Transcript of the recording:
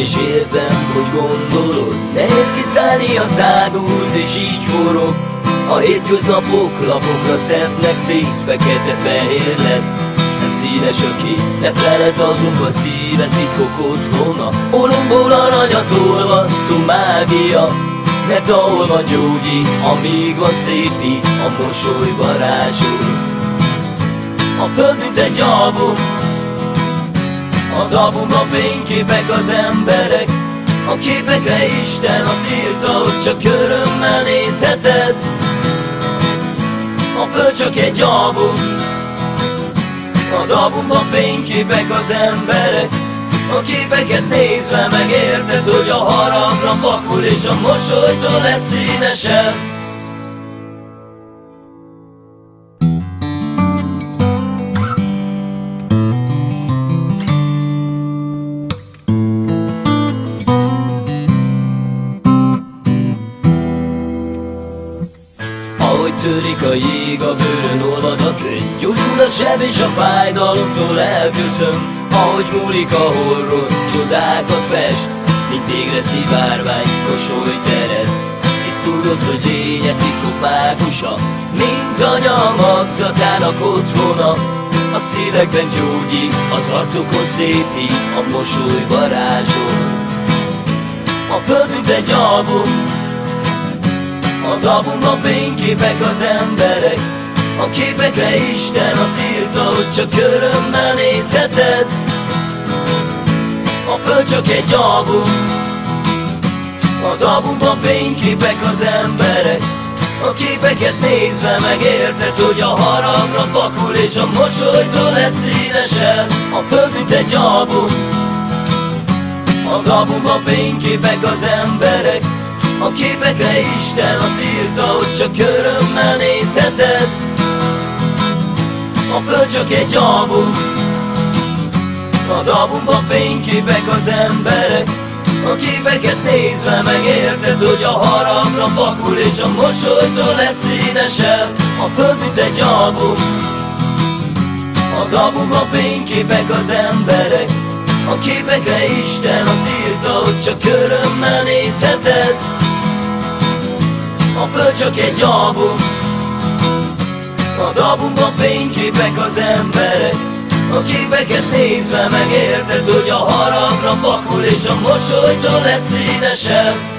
és érzem, hogy gondolod. Nehéz kiszállni a szágult, és így forog. A hétköznapok lapokra szednek szét, fekete-fehér lesz, nem színes a kép. Ne feledd azonban szíve titkok otthona, olomból aranyat olvasztó mágia. Mert ahol van gyógyi, amíg van szépi, a mosoly varázsol. A föld mint egy album, az albumban fényképek az emberek. A képekre Isten azt írta, hogy csak örömmel nézheted. A föld csak egy album, az albumban fényképek az emberek. A képeket nézve megérted, hogy a haragra vakul, és a mosolytól lesz színesebb. Ahogy törik a jég, a bőrön olvad a könyv, gyógyul a seb és a fájdalomtól elköszön. Ahogy múlik a horror, csodákat fest, mint égre szivárvány, mosolyt ereszt. És tudod, hogy lénye titkok mágusa, mint anya magzatának otthona. A szívekben gyógyít, az arcokon szépi, a mosoly varázsol. A föld mint egy album, az albumban fényképek az emberek. A képekre Isten azt írta, hogy csak örömmel nézheted. A föld csak egy album, az albumban fényképek az emberek. A képeket nézve megérted, hogy a haragra vakul, és a mosolytól lesz színesebb. A föld mint egy album, az albumban fényképek az emberek. A képekre Isten azt írta, hogy csak örömmel nézheted. A föld csak egy album, az albumban fényképek az emberek. A képeket nézve megérted, hogy a haragra vakul, és a mosolytól lesz színesebb. A föld mint egy album, az albumban fényképek az emberek. A képekre Isten azt írta, hogy csak örömmel nézheted. A föld csak egy album, az albumban fényképek az emberek. A képeket nézve megérted, hogy a haragra vakul, és a mosolytól lesz színesebb.